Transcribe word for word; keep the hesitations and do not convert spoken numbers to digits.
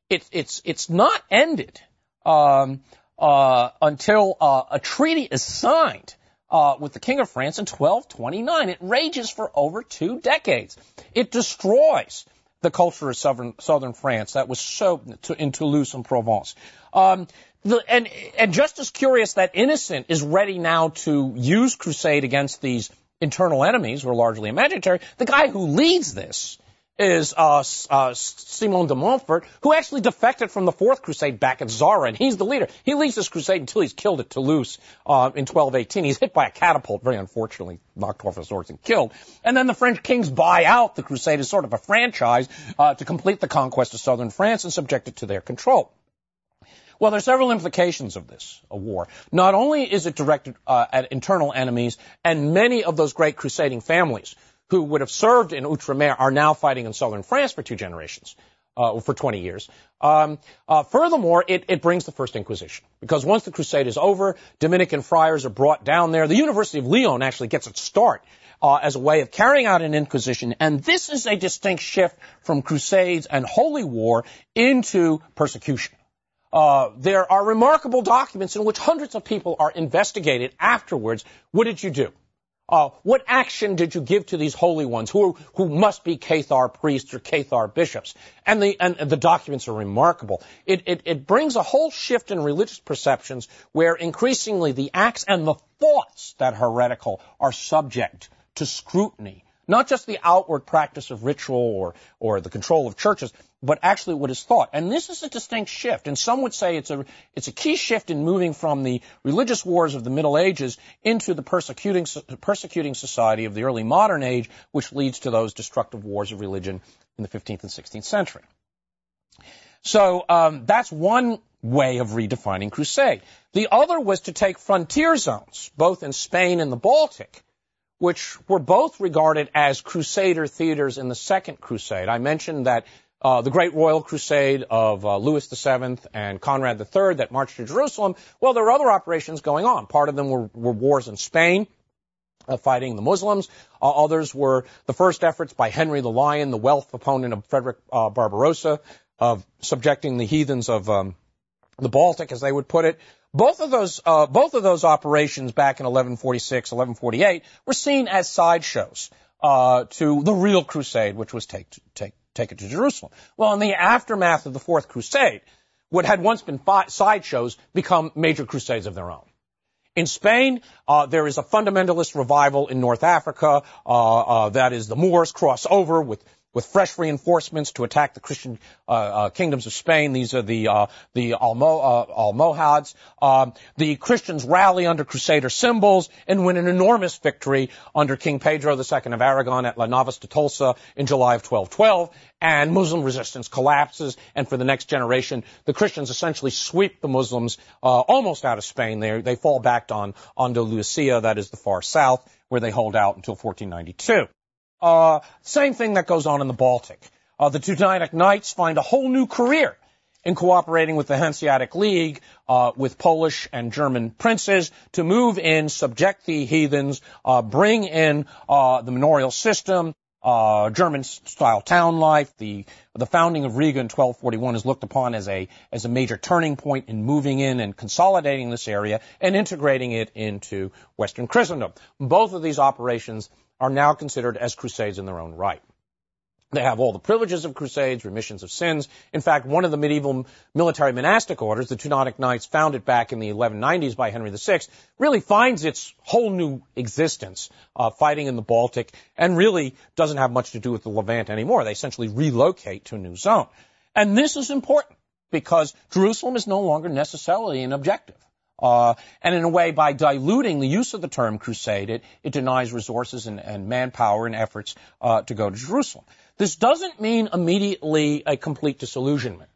it, it's it's not ended um, uh, until uh, a treaty is signed uh, with the King of France in twelve twenty-nine. It rages for over two decades. It destroys the culture of southern, southern France that was so to, in Toulouse and Provence. Um, the, and, and just as curious that Innocent is ready now to use crusade against these internal enemies, who are largely imaginary, the guy who leads this is uh, uh, Simon de Montfort, who actually defected from the Fourth Crusade back at Zara, and he's the leader. He leads this crusade until he's killed at Toulouse uh, in twelve eighteen. He's hit by a catapult, very unfortunately, knocked off his horse and killed. And then the French kings buy out the crusade as sort of a franchise uh, to complete the conquest of southern France and subject it to their control. Well, there are several implications of this a war. Not only is it directed uh, at internal enemies, and many of those great crusading families who would have served in Outremer are now fighting in southern France for two generations, uh, for twenty years. Um, uh, furthermore, it, it brings the First Inquisition, because once the crusade is over, Dominican friars are brought down there. The University of Lyon actually gets its start uh, as a way of carrying out an inquisition, and this is a distinct shift from crusades and holy war into persecution. Uh, there are remarkable documents in which hundreds of people are investigated afterwards. What did you do? Uh, what action did you give to these holy ones who who must be Cathar priests or Cathar bishops? And the and the documents are remarkable. It, it it brings a whole shift in religious perceptions where increasingly the acts and the thoughts that are heretical are subject to scrutiny. Not just the outward practice of ritual or or the control of churches, but actually what is thought. And this is a distinct shift. And some would say it's a it's a key shift in moving from the religious wars of the Middle Ages into the persecuting persecuting society of the early modern age, which leads to those destructive wars of religion in the fifteenth and sixteenth century. So um, that's one way of redefining crusade. The other was to take frontier zones, both in Spain and the Baltic, which were both regarded as crusader theaters in the Second Crusade. I mentioned that uh, the Great Royal Crusade of uh, Louis the Seventh and Conrad the Third that marched to Jerusalem, well, there were other operations going on. Part of them were, were wars in Spain, uh, fighting the Muslims. Uh, others were the first efforts by Henry the Lion, the wealth opponent of Frederick uh, Barbarossa, of subjecting the heathens of um, the Baltic, as they would put it. Both of those, uh, both of those operations back in eleven forty-six, eleven forty-eight were seen as sideshows, uh, to the real crusade, which was take, take, take it to Jerusalem. Well, in the aftermath of the Fourth Crusade, what had once been fi- sideshows become major crusades of their own. In Spain, uh, there is a fundamentalist revival in North Africa, uh, uh, that is the Moors cross over with with fresh reinforcements to attack the Christian uh, uh, kingdoms of Spain. These are the uh, the Almo, uh, Almohads. Uh, the Christians rally under Crusader symbols and win an enormous victory under King Pedro the Second of Aragon at La Navas de Tolsa in July of twelve twelve. And Muslim resistance collapses, and for the next generation, the Christians essentially sweep the Muslims uh, almost out of Spain. They they fall back on Andalusia, that is the far south, where they hold out until fourteen ninety-two. Uh, same thing that goes on in the Baltic. Uh, the Teutonic Knights find a whole new career in cooperating with the Hanseatic League, uh, with Polish and German princes to move in, subject the heathens, uh, bring in, uh, the manorial system, uh, German-style town life. The, the founding of Riga in twelve forty-one is looked upon as a, as a major turning point in moving in and consolidating this area and integrating it into Western Christendom. Both of these operations are now considered as crusades in their own right. They have all the privileges of crusades, remissions of sins. In fact, one of the medieval military monastic orders, the Teutonic Knights, founded back in the eleven nineties by Henry the Sixth, really finds its whole new existence uh, fighting in the Baltic and really doesn't have much to do with the Levant anymore. They essentially relocate to a new zone. And this is important because Jerusalem is no longer necessarily an objective. Uh, and in a way, by diluting the use of the term crusade, it, it denies resources and, and manpower and efforts uh, to go to Jerusalem. This doesn't mean immediately a complete disillusionment.